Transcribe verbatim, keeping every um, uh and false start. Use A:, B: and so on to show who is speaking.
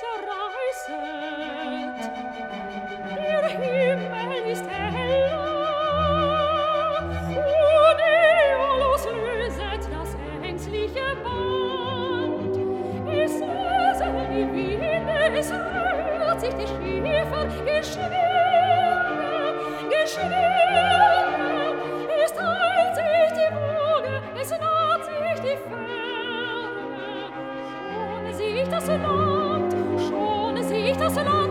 A: zerreißet. Der Himmel ist heller, und Äolus löset das ängstliche Band. Es säsen die Winde, es rührt sich die Schiffer, geschwinde, geschwinde. Es teilt sich die Woge, es naht sich die Ferne. Schon sieht das Land, schon sieht das Land,